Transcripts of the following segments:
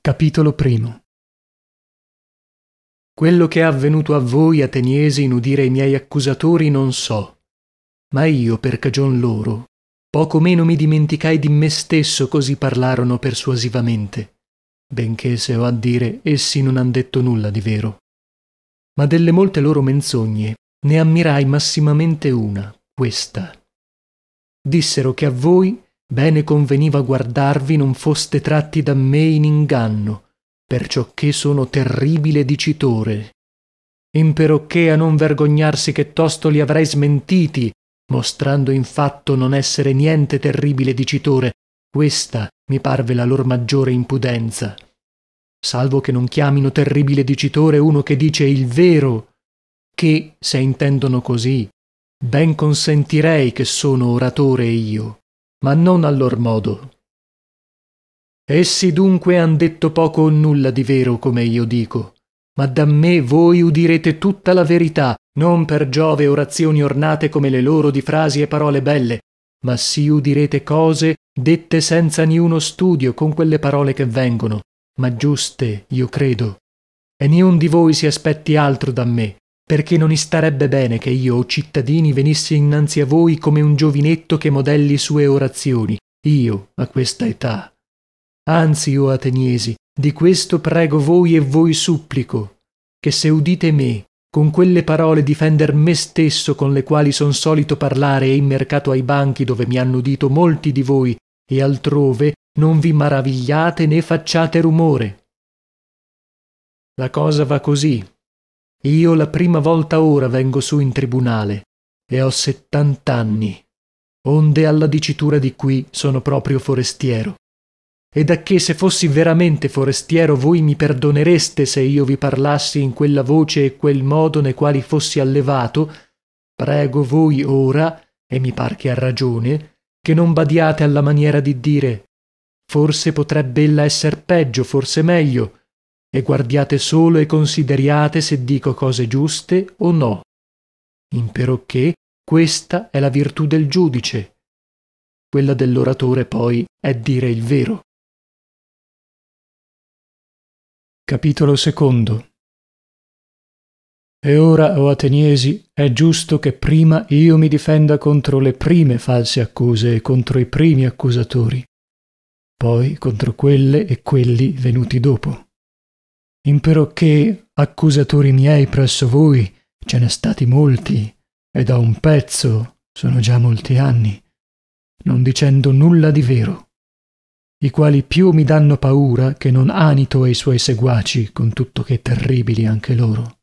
Capitolo primo. Quello che è avvenuto a voi, Ateniesi, in udire i miei accusatori non so, ma io, per cagion loro, poco meno mi dimenticai di me stesso, così parlarono persuasivamente, benché, se ho a dire, essi non han detto nulla di vero. Ma delle molte loro menzogne ne ammirai massimamente una, questa. Dissero che a voi bene conveniva guardarvi non foste tratti da me in inganno, perciò che sono terribile dicitore. Imperocché a non vergognarsi che tosto li avrei smentiti, mostrando in fatto non essere niente terribile dicitore, questa mi parve la lor maggiore impudenza. Salvo che non chiamino terribile dicitore uno che dice il vero, che, se intendono così, ben consentirei che sono oratore io, ma non a lor modo. Essi dunque han detto poco o nulla di vero, come io dico, ma da me voi udirete tutta la verità, non per Giove orazioni ornate come le loro di frasi e parole belle, ma sì udirete cose dette senza niuno studio, con quelle parole che vengono, ma giuste, io credo. E niun di voi si aspetti altro da me, perché non istarebbe bene che io, o cittadini, venissi innanzi a voi come un giovinetto che modelli sue orazioni, io, a questa età. Anzi, o Ateniesi, di questo prego voi e voi supplico, che se udite me, con quelle parole difender me stesso con le quali son solito parlare e in mercato ai banchi dove mi hanno udito molti di voi e altrove, non vi maravigliate né facciate rumore. La cosa va così. Io la prima volta ora vengo su in tribunale e ho 70 anni, onde alla dicitura di qui sono proprio forestiero. E dacché se fossi veramente forestiero voi mi perdonereste se io vi parlassi in quella voce e quel modo ne quali fossi allevato, prego voi ora, e mi par che ha ragione, che non badiate alla maniera di dire forse potrebbe ella esser peggio, forse meglio, e guardiate solo e consideriate se dico cose giuste o no. Imperocché questa è la virtù del giudice. Quella dell'oratore poi è dire il vero. Capitolo secondo. E ora, o Ateniesi, è giusto che prima io mi difenda contro le prime false accuse e contro i primi accusatori, poi contro quelle e quelli venuti dopo. Imperocché accusatori miei presso voi ce n'è stati molti, e da un pezzo sono già molti anni, non dicendo nulla di vero, i quali più mi danno paura che non Anito e i suoi seguaci, con tutto che terribili anche loro.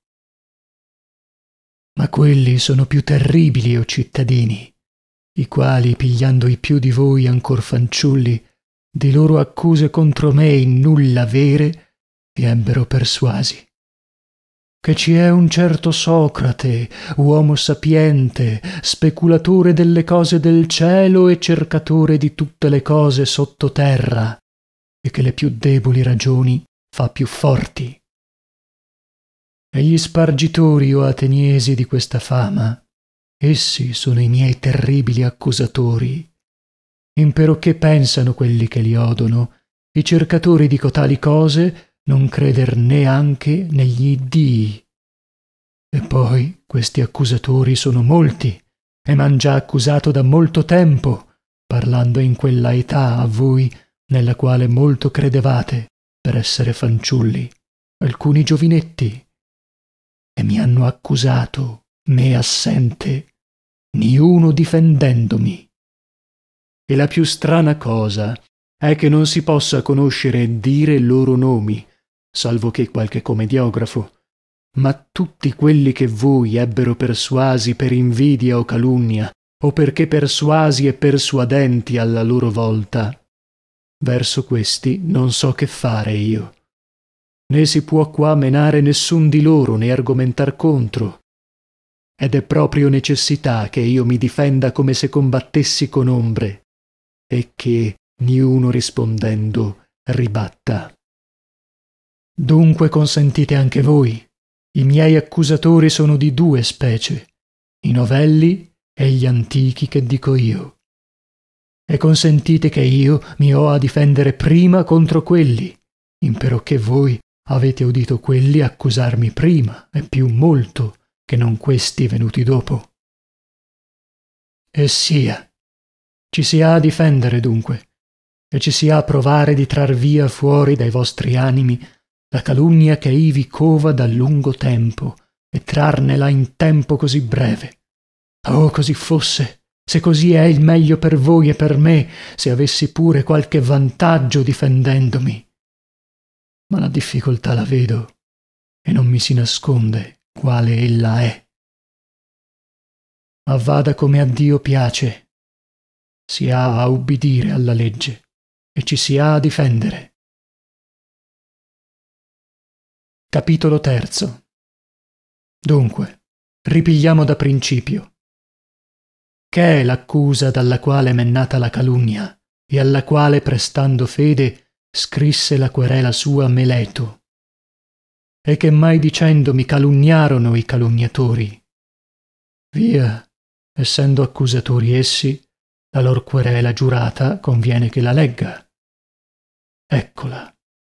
Ma quelli sono più terribili, o cittadini, i quali, pigliando i più di voi ancor fanciulli, di loro accuse contro me in nulla vere, vi ebbero persuasi. Che ci è un certo Socrate, uomo sapiente, speculatore delle cose del cielo e cercatore di tutte le cose sottoterra, e che le più deboli ragioni fa più forti. E gli spargitori, o Ateniesi, di questa fama, essi sono i miei terribili accusatori. Imperocché pensano quelli che li odono, i cercatori di cotali cose, non creder neanche negli iddii. E poi questi accusatori sono molti e m'han già accusato da molto tempo, parlando in quella età a voi nella quale molto credevate per essere fanciulli, alcuni giovinetti, e mi hanno accusato, me assente, niuno difendendomi. E la più strana cosa è che non si possa conoscere e dire loro nomi, salvo che qualche commediografo, ma tutti quelli che voi ebbero persuasi per invidia o calunnia, o perché persuasi e persuadenti alla loro volta, verso questi non so che fare io, né si può qua menare nessun di loro né argomentar contro, ed è proprio necessità che io mi difenda come se combattessi con ombre, e che niuno rispondendo ribatta. Dunque consentite anche voi. I miei accusatori sono di due specie, i novelli e gli antichi che dico io. E consentite che io mi ho a difendere prima contro quelli, imperocché voi avete udito quelli accusarmi prima, e più molto, che non questi venuti dopo. E sia, ci si ha a difendere dunque, e ci si ha a provare di trar via fuori dai vostri animi la calunnia che ivi cova da lungo tempo, e trarnela in tempo così breve. Oh, così fosse, se così è il meglio per voi e per me, se avessi pure qualche vantaggio difendendomi. Ma la difficoltà la vedo, e non mi si nasconde quale ella è. Ma vada come a Dio piace, si ha a ubbidire alla legge e ci si ha a difendere. Capitolo terzo. Dunque, ripigliamo da principio. Che è l'accusa dalla quale m'è nata la calunnia e alla quale, prestando fede, scrisse la querela sua Meleto? E che mai dicendo mi calunniarono i calunniatori? Via, essendo accusatori essi, la lor querela giurata conviene che la legga. Eccola.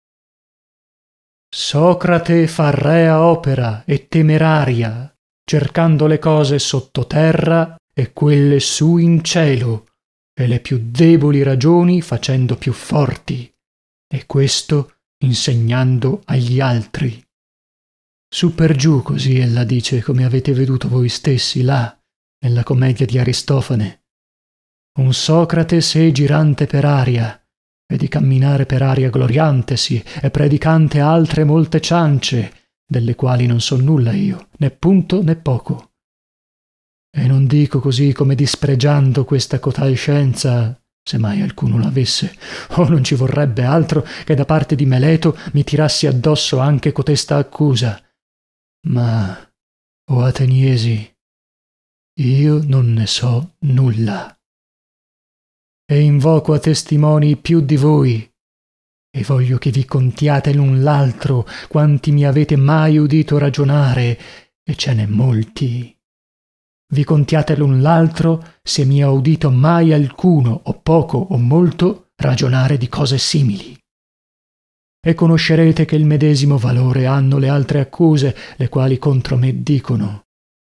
Socrate fa rea opera e temeraria, cercando le cose sottoterra e quelle su in cielo, e le più deboli ragioni facendo più forti, e questo insegnando agli altri. Su per giù così ella dice, come avete veduto voi stessi là, nella commedia di Aristofane. Un Socrate sé girante per aria, e di camminare per aria gloriantesi, e predicante altre molte ciance, delle quali non so nulla io, né punto né poco. E non dico così come dispregiando questa cotal scienza, se mai alcuno l'avesse, oh, non ci vorrebbe altro che da parte di Meleto mi tirassi addosso anche cotesta accusa. Ma, o Ateniesi, io non ne so nulla. E invoco a testimoni più di voi, e voglio che vi contiate l'un l'altro quanti mi avete mai udito ragionare, e ce n'è molti. Vi contiate l'un l'altro se mi ha udito mai alcuno, o poco o molto, ragionare di cose simili. E conoscerete che il medesimo valore hanno le altre accuse, le quali contro me dicono.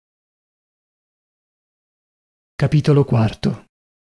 Capitolo quarto.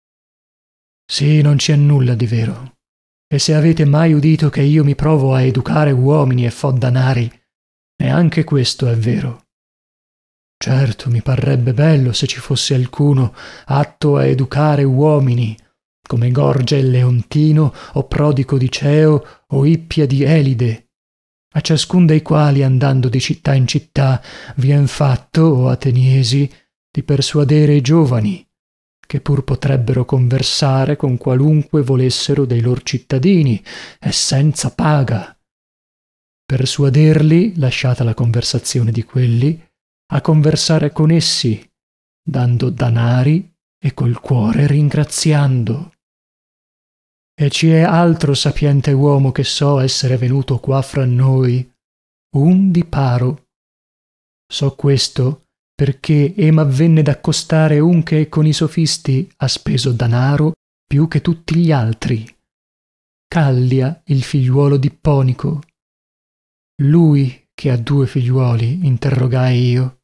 Sì, non c'è nulla di vero. E se avete mai udito che io mi provo a educare uomini e fo danari, neanche questo è vero. Certo, mi parrebbe bello se ci fosse alcuno atto a educare uomini, come Gorgia il Leontino, o Prodico di Ceo, o Ippia di Elide, a ciascun dei quali, andando di città in città, vien fatto, o Ateniesi, di persuadere i giovani, che pur potrebbero conversare con qualunque volessero dei lor cittadini, e senza paga. Persuaderli, lasciata la conversazione di quelli, a conversare con essi, dando danari e col cuore ringraziando. E ci è altro sapiente uomo che so essere venuto qua fra noi, un di paro. So questo perché e m'avvenne d'accostare un che con i sofisti ha speso danaro più che tutti gli altri, Callia, il figliuolo d'Ipponico. Lui che ha 2 figliuoli, interrogai io.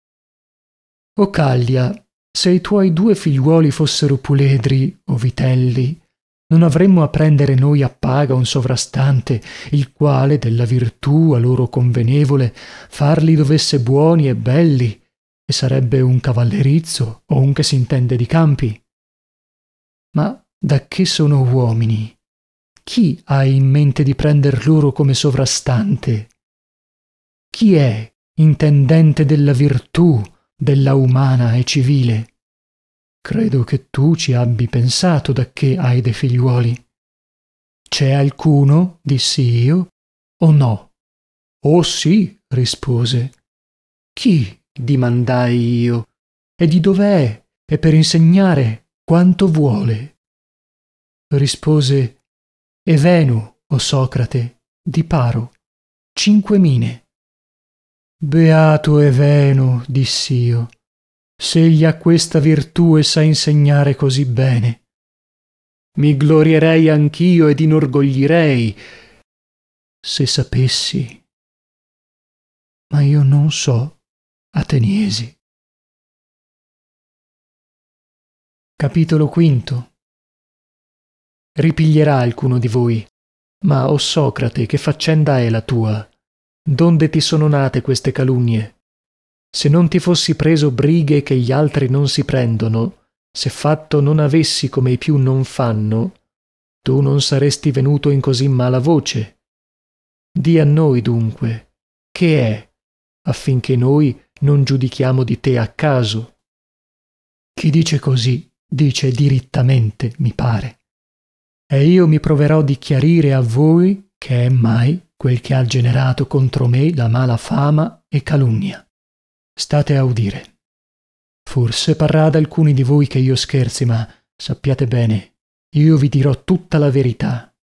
O Callia, se i tuoi 2 figliuoli fossero puledri o vitelli, non avremmo a prendere noi a paga un sovrastante, il quale della virtù a loro convenevole farli dovesse buoni e belli, e sarebbe un cavallerizzo o un che s'intende di campi. Ma dacché sono uomini, chi ha in mente di prender loro come sovrastante? Chi è intendente della virtù, della umana e civile? Credo che tu ci abbi pensato dacché hai dei figliuoli. C'è alcuno, dissi io, o no? Oh sì, rispose. Chi? Dimandai io. E di dov'è? E per insegnare quanto vuole? Rispose: Evenu, o Socrate, di paro, 5 mine. Beato Evenu, diss'io, s'egli ha questa virtù e sa insegnare così bene. Mi glorierei anch'io ed inorgoglirei, se sapessi. Ma io non so, Ateniesi. Capitolo quinto. Ripiglierà alcuno di voi. Ma, o Socrate, che faccenda è la tua? Donde ti sono nate queste calunnie? Se non ti fossi preso brighe che gli altri non si prendono, se fatto non avessi come i più non fanno, tu non saresti venuto in così mala voce. Di a noi dunque, che è, affinché noi non giudichiamo di te a caso. Chi dice così, dice dirittamente, mi pare. E io mi proverò di chiarire a voi che è mai quel che ha generato contro me la mala fama e calunnia. State a udire. Forse parrà ad alcuni di voi che io scherzi, ma sappiate bene, io vi dirò tutta la verità.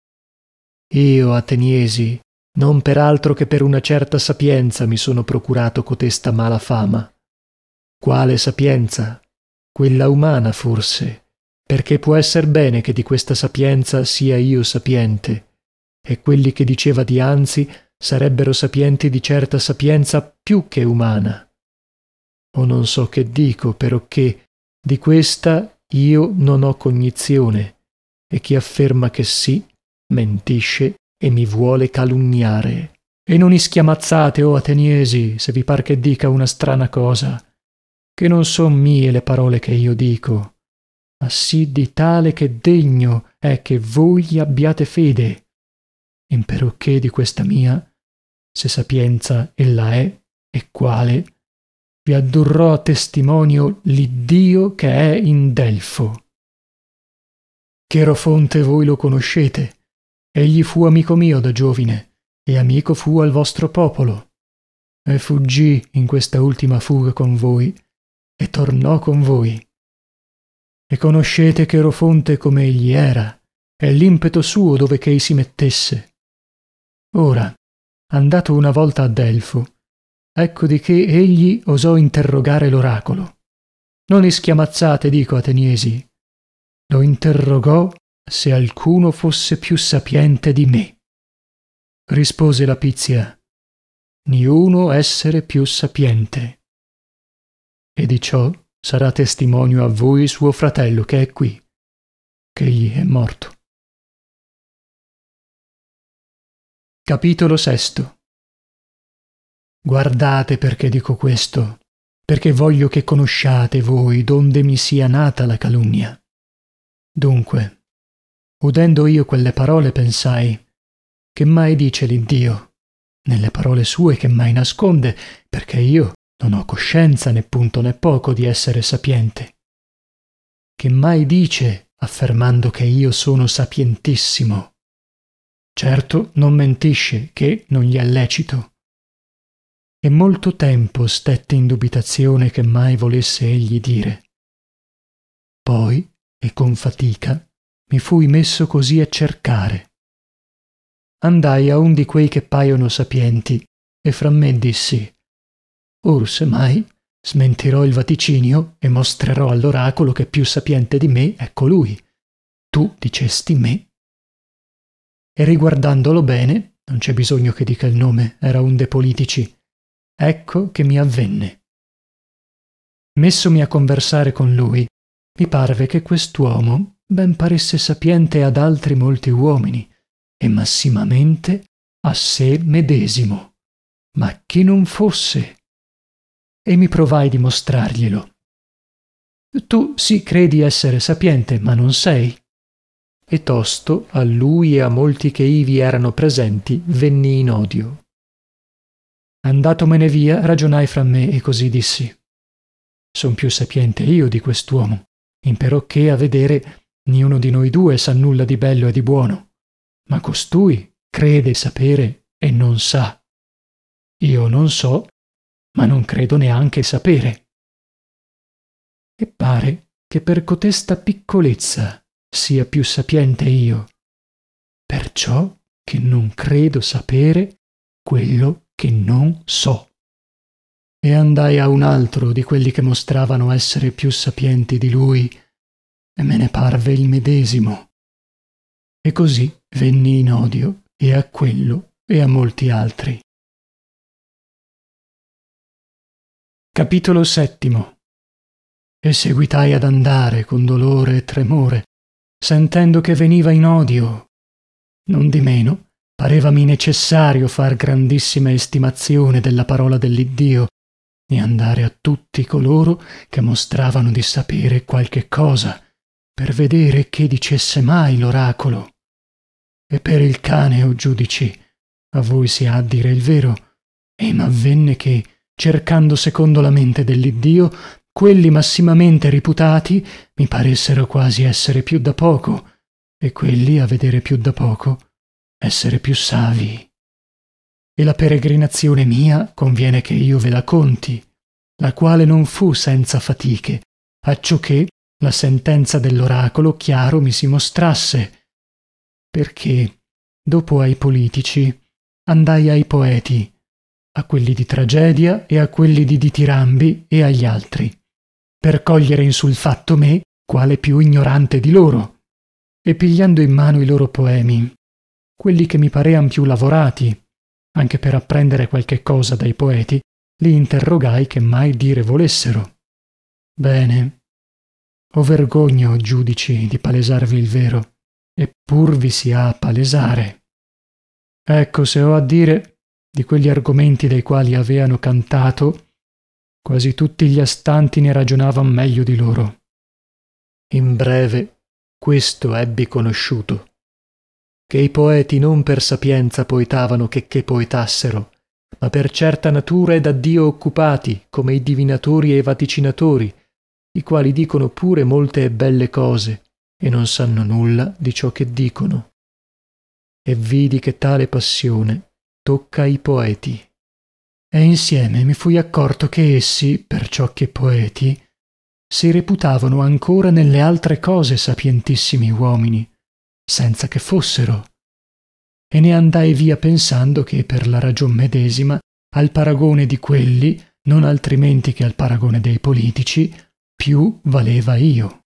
Io, Ateniesi, non per altro che per una certa sapienza mi sono procurato cotesta mala fama. Quale sapienza? Quella umana, forse, perché può esser bene che di questa sapienza sia io sapiente, e quelli che diceva dianzi sarebbero sapienti di certa sapienza più che umana. O non so che dico, perocché di questa io non ho cognizione, e chi afferma che sì, mentisce e mi vuole calunniare. E non ischiamazzate, o Ateniesi, se vi par che dica una strana cosa, che non son mie le parole che io dico, ma sì di tale che degno è che voi gli abbiate fede, imperocché di questa mia, se sapienza ella è, e quale, vi addurrò a testimonio l'Iddio che è in Delfo. Cherofonte voi lo conoscete, egli fu amico mio da giovine, e amico fu al vostro popolo, e fuggì in questa ultima fuga con voi, e tornò con voi. E conoscete Cherofonte come egli era, e l'impeto suo dove che ei si mettesse. Ora, andato una volta a Delfo, ecco di che egli osò interrogare l'oracolo. Non ischiamazzate, dico, Ateniesi. Lo interrogò se alcuno fosse più sapiente di me. Rispose la Pizia: niuno essere più sapiente. E di ciò sarà testimonio a voi suo fratello che è qui, ch'egli è morto. Capitolo sesto. Guardate perché dico questo, perché voglio che conosciate voi donde mi sia nata la calunnia. Dunque, udendo io quelle parole pensai, che mai dice l'Iddio, nelle parole sue che mai nasconde, perché io non ho coscienza né punto né poco di essere sapiente. Che mai dice affermando che io sono sapientissimo. Certo non mentisce, che non gli è lecito. E molto tempo stette in dubitazione che mai volesse egli dire. Poi, e con fatica, mi fui messo così a cercare. Andai a un di quei che paiono sapienti, e fra me dissi: or se mai smentirò il vaticinio e mostrerò all'oracolo che più sapiente di me è colui. Tu dicesti me. E riguardandolo bene, non c'è bisogno che dica il nome, era un de politici, ecco che mi avvenne. Messomi a conversare con lui, mi parve che quest'uomo ben paresse sapiente ad altri molti uomini, e massimamente a sé medesimo, ma che non fosse. E mi provai di mostrarglielo. Tu sì credi essere sapiente, ma non sei. E tosto a lui e a molti che ivi erano presenti venni in odio. Andatomene via, ragionai fra me e così dissi: son più sapiente io di quest'uomo, imperocché a vedere niuno di noi due sa nulla di bello e di buono, ma costui crede sapere e non sa. Io non so, ma non credo neanche sapere. E pare che per cotesta piccolezza sia più sapiente io, perciò che non credo sapere quello che non so. E andai a un altro di quelli che mostravano essere più sapienti di lui, e me ne parve il medesimo. E così venni in odio, e a quello e a molti altri. Capitolo 7. E seguitai ad andare con dolore e tremore, sentendo che veniva in odio. Nondimeno parevami necessario far grandissima estimazione della parola dell'Iddio e andare a tutti coloro che mostravano di sapere qualche cosa, per vedere che dicesse mai l'oracolo. E per il cane, o giudici, a voi si ha a dire il vero, e m'avvenne che, cercando secondo la mente dell'Iddio, quelli massimamente riputati mi paressero quasi essere più da poco, e quelli, a vedere più da poco, essere più savi. E la peregrinazione mia conviene che io ve la conti, la quale non fu senza fatiche, acciò che la sentenza dell'oracolo chiaro mi si mostrasse, perché dopo ai politici andai ai poeti, a quelli di tragedia e a quelli di ditirambi e agli altri, per cogliere in sul fatto me quale più ignorante di loro, e pigliando in mano i loro poemi, quelli che mi parean più lavorati, anche per apprendere qualche cosa dai poeti, li interrogai che mai dire volessero. Bene, ho vergogna, o giudici, di palesarvi il vero, eppur vi si ha a palesare. Ecco, se ho a dire di quegli argomenti dei quali aveano cantato, quasi tutti gli astanti ne ragionavan meglio di loro. In breve, questo ebbi conosciuto, che i poeti non per sapienza poetavano che poetassero, ma per certa natura e da Dio occupati, come i divinatori e i vaticinatori, i quali dicono pure molte e belle cose e non sanno nulla di ciò che dicono. E vidi che tale passione tocca i poeti. E insieme mi fui accorto che essi, perciò che poeti, si reputavano ancora nelle altre cose sapientissimi uomini, senza che fossero, e ne andai via pensando che per la ragion medesima al paragone di quelli, non altrimenti che al paragone dei politici, più valeva io.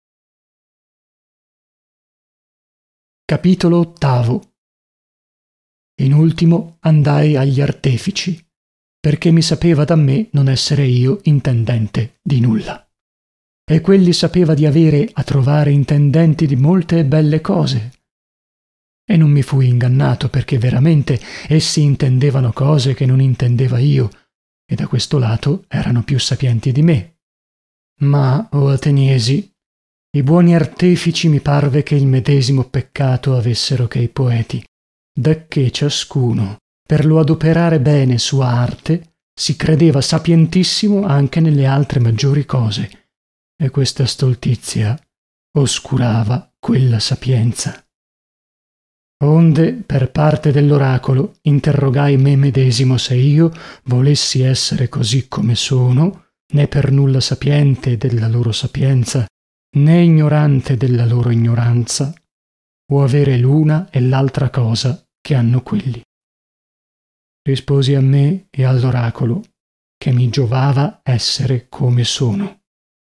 Capitolo 8. In ultimo andai agli artefici, perché mi sapeva da me non essere io intendente di nulla, e quelli sapeva di avere a trovare intendenti di molte e belle cose. E non mi fui ingannato, perché veramente essi intendevano cose che non intendeva io, e da questo lato erano più sapienti di me. Ma, o Ateniesi, i buoni artefici mi parve che il medesimo peccato avessero che i poeti, dacché ciascuno, per lo adoperare bene sua arte, si credeva sapientissimo anche nelle altre maggiori cose, e questa stoltizia oscurava quella sapienza. Onde, per parte dell'oracolo, interrogai me medesimo se io volessi essere così come sono, né per nulla sapiente della loro sapienza, né ignorante della loro ignoranza, o avere l'una e l'altra cosa che hanno quelli. Risposi a me e all'oracolo che mi giovava essere come sono.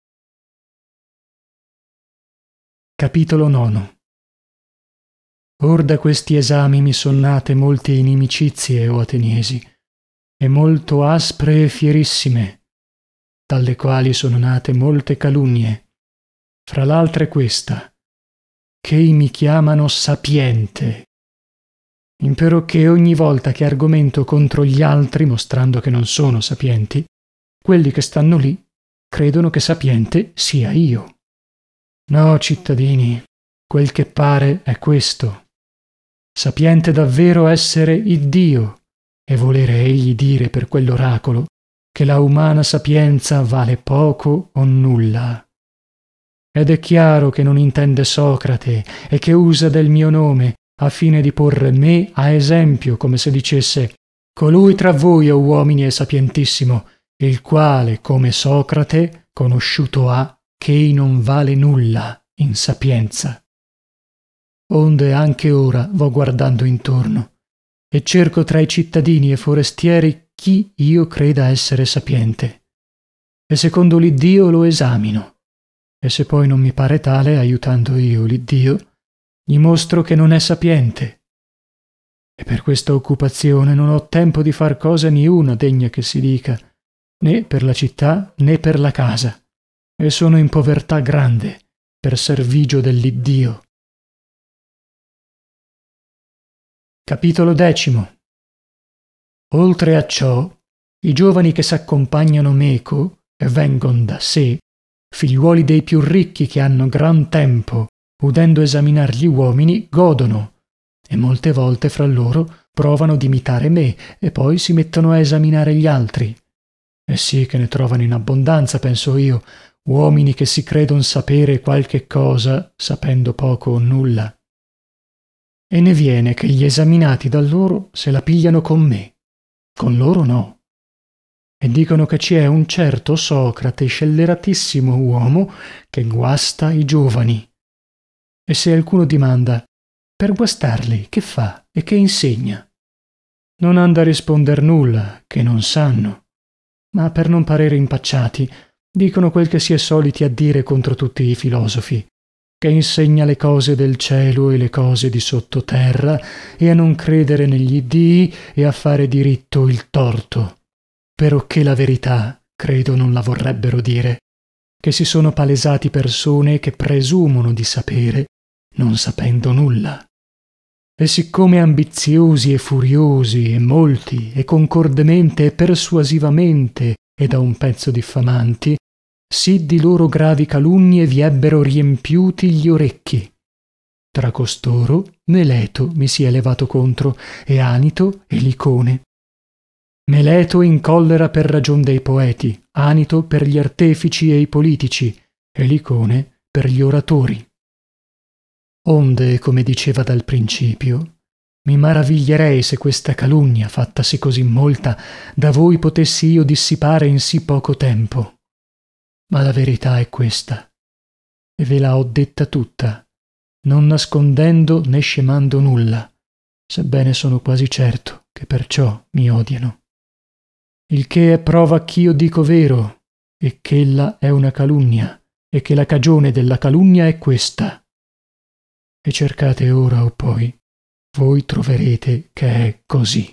Capitolo 9. Or da questi esami mi son nate molte inimicizie, o Ateniesi, e molto aspre e fierissime, dalle quali sono nate molte calunnie, fra l'altre questa, che mi chiamano sapiente, imperocché ogni volta che argomento contro gli altri, mostrando che non sono sapienti, quelli che stanno lì credono che sapiente sia io. No, cittadini, quel che pare è questo: sapiente davvero essere Iddio, e volere egli dire per quell'oracolo che la umana sapienza vale poco o nulla. Ed è chiaro che non intende Socrate e che usa del mio nome a fine di porre me a esempio, come se dicesse: colui tra voi, o uomini, è sapientissimo, il quale, come Socrate, conosciuto ha ch'ei non vale nulla in sapienza. Onde anche ora vo guardando intorno e cerco tra i cittadini e forestieri chi io creda essere sapiente, e secondo l'Iddio lo esamino, e se poi non mi pare tale, aiutando io l'Iddio, gli mostro che non è sapiente, e per questa occupazione non ho tempo di far cosa niuna degna che si dica, né per la città né per la casa, e sono in povertà grande per servigio dell'Iddio. Capitolo 10. Oltre a ciò, i giovani che s'accompagnano meco e vengon da sé, figliuoli dei più ricchi che hanno gran tempo, udendo esaminar gli uomini, godono, e molte volte fra loro provano d'imitare me e poi si mettono a esaminare gli altri. E sì che ne trovano in abbondanza, penso io, uomini che si credon sapere qualche cosa, sapendo poco o nulla. E ne viene che gli esaminati da loro se la pigliano con me, con loro no. E dicono che ci è un certo Socrate, scelleratissimo uomo, che guasta i giovani. E se alcuno dimanda: per guastarli che fa e che insegna? Non han da risponder nulla, che non sanno, ma per non parere impacciati dicono quel che si è soliti a dire contro tutti i filosofi, che insegna le cose del cielo e le cose di sottoterra, e a non credere negli dii e a fare diritto il torto, peroché la verità credo non la vorrebbero dire, che si sono palesati persone che presumono di sapere non sapendo nulla. E siccome ambiziosi e furiosi e molti e concordemente e persuasivamente e da un pezzo diffamanti, sì di loro gravi calunnie vi ebbero riempiuti gli orecchi. Tra costoro Meleto mi si è levato contro, e Anito e Licone. Meleto in collera per ragion dei poeti, Anito per gli artefici e i politici, e Licone per gli oratori. Onde, come diceva dal principio, mi maraviglierei se questa calunnia, fattasi così molta, da voi potessi io dissipare in sì poco tempo. Ma la verità è questa, e ve la ho detta tutta, non nascondendo né scemando nulla, sebbene sono quasi certo che perciò mi odiano. Il che è prova ch'io dico vero, e ch'ella è una calunnia, e che la cagione della calunnia è questa. E cercate ora o poi, voi troverete che è così.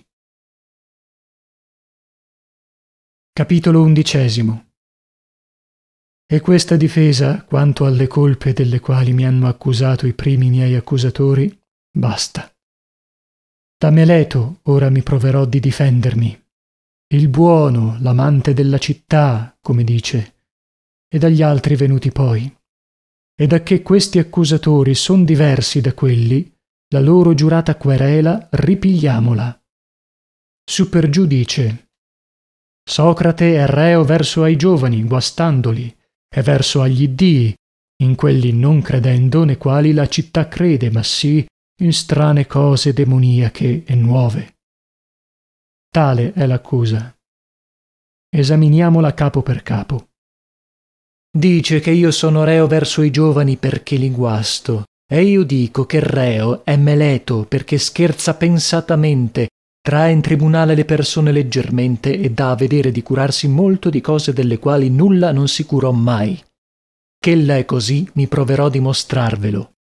Capitolo 11. E questa difesa, quanto alle colpe delle quali mi hanno accusato i primi miei accusatori, basta. Da Meleto ora mi proverò di difendermi, il buono, l'amante della città, come dice, e dagli altri venuti poi. E dacché questi accusatori son diversi da quelli, la loro giurata querela ripigliamola. Su per giù dice: Socrate è reo verso ai giovani, guastandoli, e verso agli dii, in quelli non credendo ne quali la città crede, ma sì in strane cose demoniache e nuove. Tale è l'accusa. Esaminiamola capo per capo. Dice che io sono reo verso i giovani perché li guasto, e io dico che reo è Meleto perché scherza pensatamente, trae in tribunale le persone leggermente e dà a vedere di curarsi molto di cose delle quali nulla non si curò mai. Ch'ella è così mi proverò di mostrarvelo.